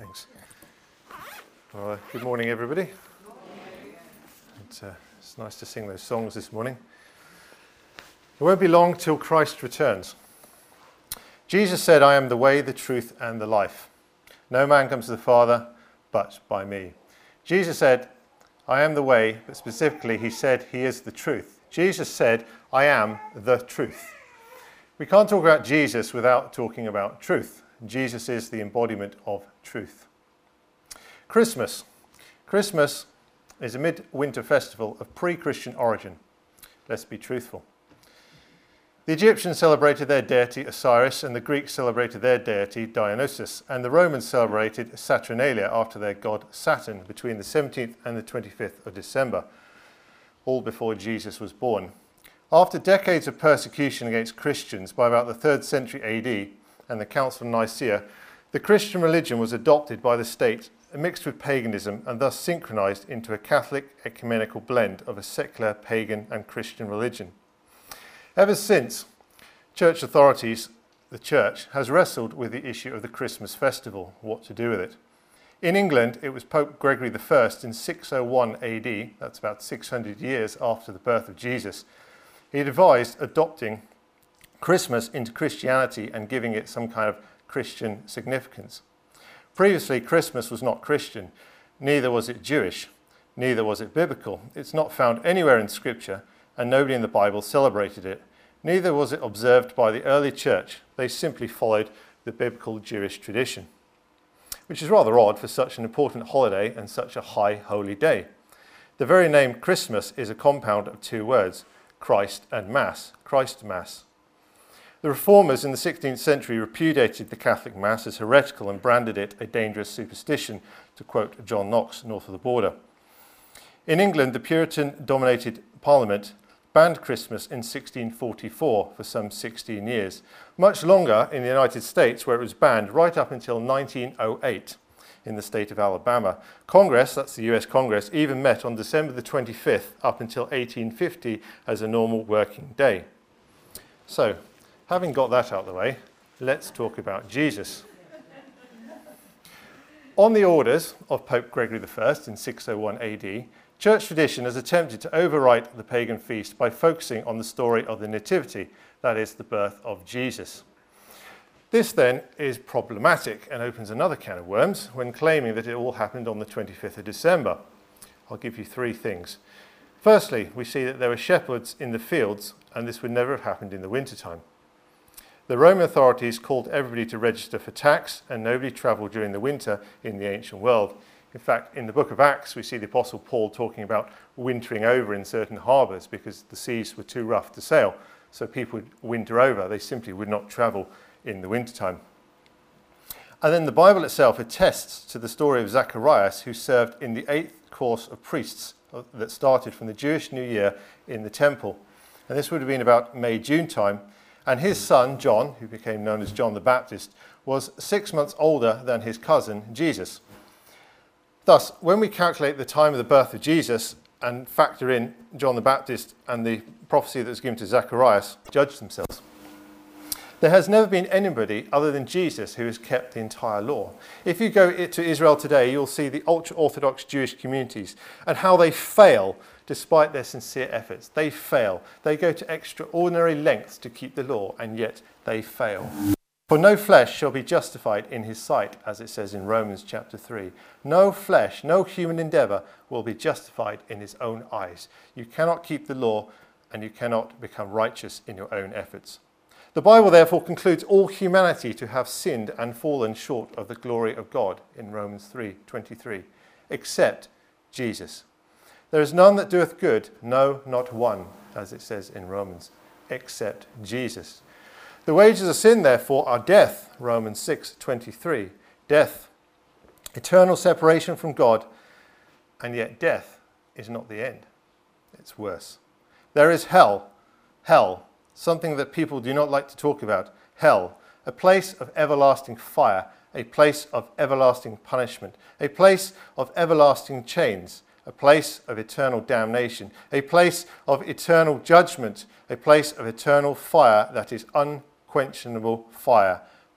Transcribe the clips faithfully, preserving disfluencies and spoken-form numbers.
Thanks. Well, uh, good morning, everybody. It's, uh, it's nice to sing those songs this morning. It won't be long till Christ returns. Jesus said, "I am the way, the truth, and the life. No man comes to the Father but by me." Jesus said, "I am the way," but specifically he said he is the truth. Jesus said, "I am the truth." We can't talk about Jesus without talking about truth. Jesus is the embodiment of truth. Christmas. Christmas is a mid-winter festival of pre-Christian origin. Let's be truthful. The Egyptians celebrated their deity Osiris, and the Greeks celebrated their deity Dionysus, and the Romans celebrated Saturnalia after their god Saturn between the seventeenth and the twenty-fifth of December, all before Jesus was born. After decades of persecution against Christians by about the third century A D and the Council of Nicaea, the Christian religion was adopted by the state, mixed with paganism, and thus synchronized into a Catholic ecumenical blend of a secular, pagan, and Christian religion. Ever since, church authorities, the church, has wrestled with the issue of the Christmas festival, what to do with it. In England, it was Pope Gregory the First in six oh one A D, that's about six hundred years after the birth of Jesus. He advised adopting Christmas into Christianity and giving it some kind of Christian significance. Previously, Christmas was not Christian, neither was it Jewish, neither was it biblical. It's not found anywhere in Scripture, and nobody in the Bible celebrated it. Neither was it observed by the early church. They simply followed the biblical Jewish tradition, which is rather odd for such an important holiday and such a high holy day. The very name Christmas is a compound of two words, Christ and Mass, Christ Mass. The Reformers in the sixteenth century repudiated the Catholic Mass as heretical and branded it a dangerous superstition, to quote John Knox, north of the border. In England, the Puritan-dominated Parliament banned Christmas in sixteen forty-four for some sixteen years. Much longer in the United States, where it was banned right up until nineteen oh eight in the state of Alabama. Congress, that's the U S Congress, even met on December the twenty-fifth up until eighteen fifty as a normal working day. So, having got that out of the way, let's talk about Jesus. On the orders of Pope Gregory the First in six oh one A D, church tradition has attempted to overwrite the pagan feast by focusing on the story of the Nativity, that is, the birth of Jesus. This then is problematic and opens another can of worms when claiming that it all happened on the twenty-fifth of December. I'll give you three things. Firstly, we see that there were shepherds in the fields, and this would never have happened in the wintertime. The Roman authorities called everybody to register for tax, and nobody travelled during the winter in the ancient world. In fact, in the book of Acts, we see the Apostle Paul talking about wintering over in certain harbours because the seas were too rough to sail, so people would winter over. They simply would not travel in the wintertime. And then the Bible itself attests to the story of Zacharias, who served in the eighth course of priests that started from the Jewish New Year in the temple. And this would have been about May, June time. And his son, John, who became known as John the Baptist, was six months older than his cousin, Jesus. Thus, when we calculate the time of the birth of Jesus and factor in John the Baptist and the prophecy that was given to Zacharias, judge themselves. There has never been anybody other than Jesus who has kept the entire law. If you go to Israel today, you'll see the ultra-Orthodox Jewish communities and how they fail despite their sincere efforts. They fail. They go to extraordinary lengths to keep the law, and yet they fail. For no flesh shall be justified in his sight, as it says in Romans chapter three. No flesh, no human endeavour will be justified in his own eyes. You cannot keep the law, and you cannot become righteous in your own efforts. The Bible therefore concludes all humanity to have sinned and fallen short of the glory of God in Romans three twenty-three, except Jesus. There is none that doeth good, no, not one, as it says in Romans, except Jesus. The wages of sin, therefore, are death, Romans six twenty-three, death, eternal separation from God, and yet death is not the end. It's worse. There is hell, hell, something that people do not like to talk about, hell, a place of everlasting fire, a place of everlasting punishment, a place of everlasting chains, a place of eternal damnation, a place of eternal judgment, a place of eternal fire that is unquenchable fire,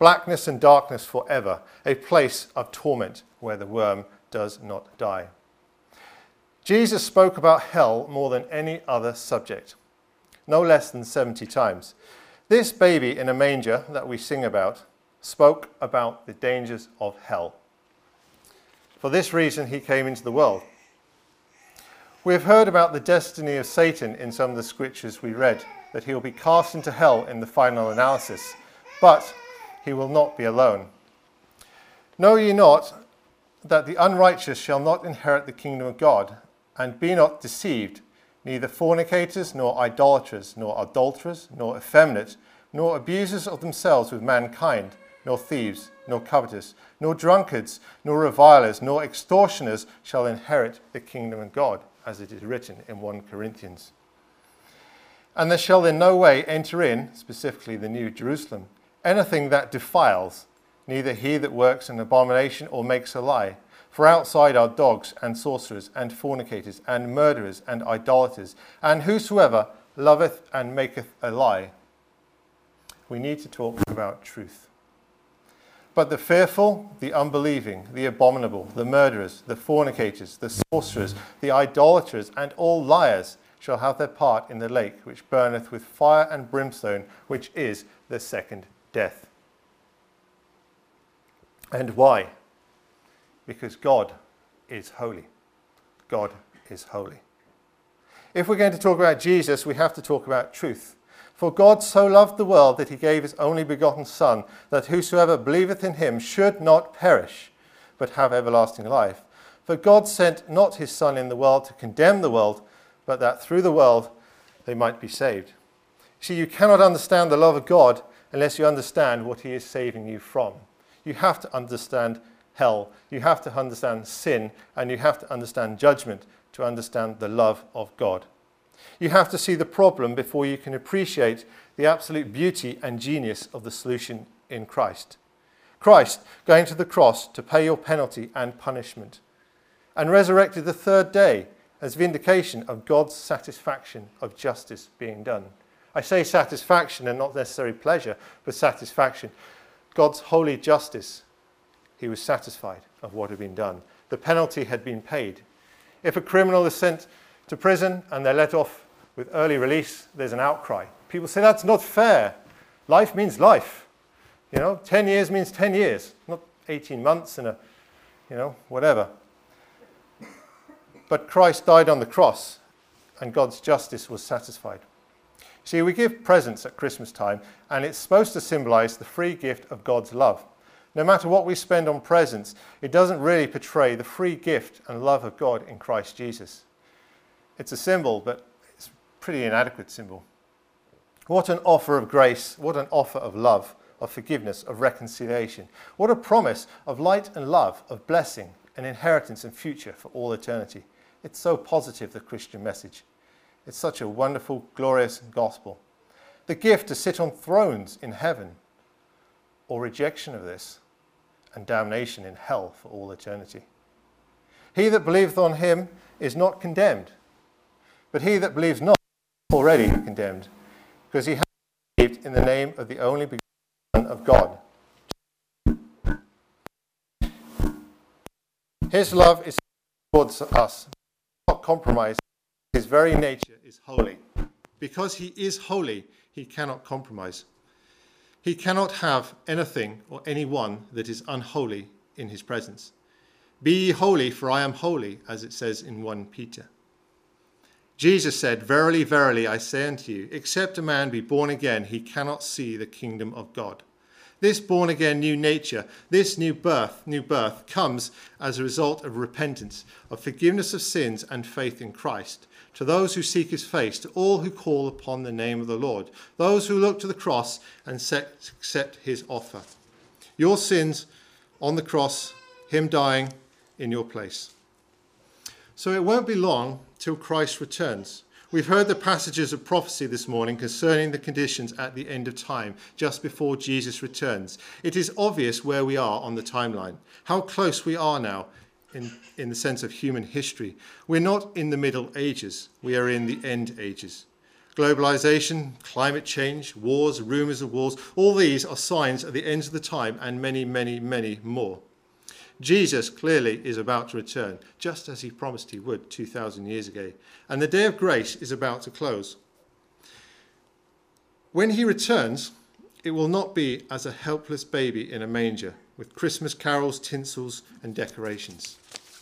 blackness and darkness forever, a place of torment where the worm does not die. Jesus spoke about hell more than any other subject, no less than seventy times. This baby in a manger that we sing about spoke about the dangers of hell. For this reason he came into the world. We have heard about the destiny of Satan in some of the scriptures we read, that he will be cast into hell in the final analysis, but he will not be alone. Know ye not that the unrighteous shall not inherit the kingdom of God? And be not deceived, neither fornicators, nor idolaters, nor adulterers, nor effeminate, nor abusers of themselves with mankind, nor thieves, nor covetous, nor drunkards, nor revilers, nor extortioners shall inherit the kingdom of God, as it is written in First Corinthians. And there shall in no way enter in, specifically the New Jerusalem, anything that defiles, neither he that works an abomination or makes a lie. For outside are dogs and sorcerers and fornicators and murderers and idolaters, and whosoever loveth and maketh a lie. We need to talk about truth. But the fearful, the unbelieving, the abominable, the murderers, the fornicators, the sorcerers, the idolaters, and all liars shall have their part in the lake which burneth with fire and brimstone, which is the second death. And why? Because God is holy. God is holy. If we're going to talk about Jesus, we have to talk about truth. For God so loved the world that he gave his only begotten Son, that whosoever believeth in him should not perish, but have everlasting life. For God sent not his Son in the world to condemn the world, but that through the world they might be saved. See, you cannot understand the love of God unless you understand what he is saving you from. You have to understand hell, you have to understand sin, and you have to understand judgment to understand the love of God. You have to see the problem before you can appreciate the absolute beauty and genius of the solution in Christ. Christ going to the cross to pay your penalty and punishment, and resurrected the third day as vindication of God's satisfaction of justice being done. I say satisfaction and not necessarily pleasure, but satisfaction. God's holy justice. He was satisfied of what had been done. The penalty had been paid. If a criminal is sent to prison and they're let off with early release, there's an outcry. People say that's not fair. Life means life. You know, ten years means ten years, not eighteen months and a, you know, whatever. But Christ died on the cross and God's justice was satisfied. See, we give presents at Christmas time and it's supposed to symbolize the free gift of God's love. No matter what we spend on presents, it doesn't really portray the free gift and love of God in Christ Jesus. It's a symbol, but it's a pretty inadequate symbol. What an offer of grace, what an offer of love, of forgiveness, of reconciliation. What a promise of light and love, of blessing, and inheritance and future for all eternity. It's so positive, the Christian message. It's such a wonderful, glorious gospel. The gift to sit on thrones in heaven, or rejection of this, and damnation in hell for all eternity. He that believeth on him is not condemned, but he that believes not is already condemned, because he has believed in the name of the only begotten Son of God. His love is towards us, not compromise. His very nature is holy. Because he is holy, he cannot compromise. He cannot have anything or anyone that is unholy in his presence. Be ye holy, for I am holy, as it says in First Peter. Jesus said, Verily, verily, I say unto you, except a man be born again, he cannot see the kingdom of God. This born-again new nature, this new birth, new birth, comes as a result of repentance, of forgiveness of sins and faith in Christ, to those who seek his face, to all who call upon the name of the Lord, those who look to the cross and accept his offer. Your sins on the cross, him dying in your place. So it won't be long till Christ returns. We've heard the passages of prophecy this morning concerning the conditions at the end of time, just before Jesus returns. It is obvious where we are on the timeline, how close we are now in, in the sense of human history. We're not in the Middle Ages, we are in the end ages. Globalization, climate change, wars, rumours of wars, all these are signs at the end of the time, and many, many, many more. Jesus clearly is about to return, just as he promised he would two thousand years ago. And the day of grace is about to close. When he returns, it will not be as a helpless baby in a manger, with Christmas carols, tinsels, and decorations.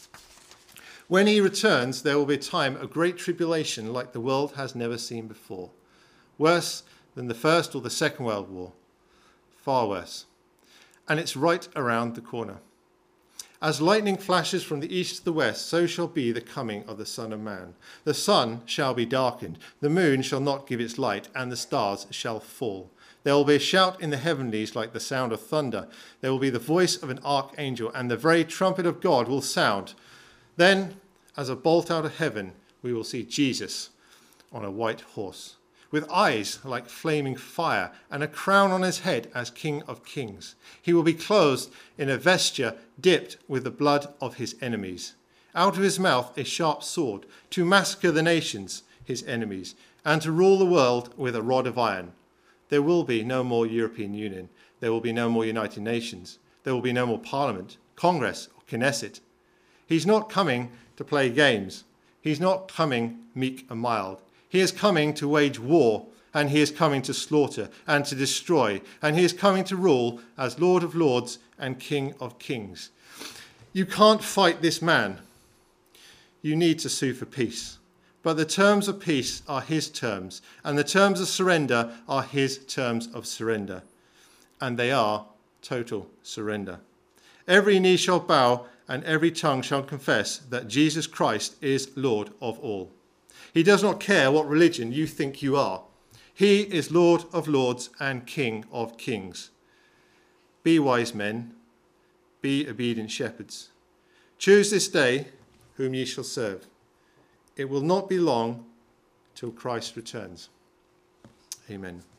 When he returns, there will be a time of great tribulation like the world has never seen before. Worse than the First or the Second World War. Far worse. And it's right around the corner. As lightning flashes from the east to the west, so shall be the coming of the Son of Man. The sun shall be darkened, the moon shall not give its light, and the stars shall fall. There will be a shout in the heavenlies like the sound of thunder. There will be the voice of an archangel, and the very trumpet of God will sound. Then, as a bolt out of heaven, we will see Jesus on a white horse, with eyes like flaming fire, and a crown on his head as King of Kings. He will be clothed in a vesture dipped with the blood of his enemies. Out of his mouth a sharp sword, to massacre the nations, his enemies, and to rule the world with a rod of iron. There will be no more European Union. There will be no more United Nations. There will be no more Parliament, Congress, or Knesset. He's not coming to play games. He's not coming meek and mild. He is coming to wage war, and he is coming to slaughter and to destroy, and he is coming to rule as Lord of Lords and King of Kings. You can't fight this man. You need to sue for peace. But the terms of peace are his terms, and the terms of surrender are his terms of surrender. And they are total surrender. Every knee shall bow, and every tongue shall confess that Jesus Christ is Lord of all. He does not care what religion you think you are. He is Lord of lords and King of kings. Be wise men, be obedient shepherds. Choose this day whom ye shall serve. It will not be long till Christ returns. Amen.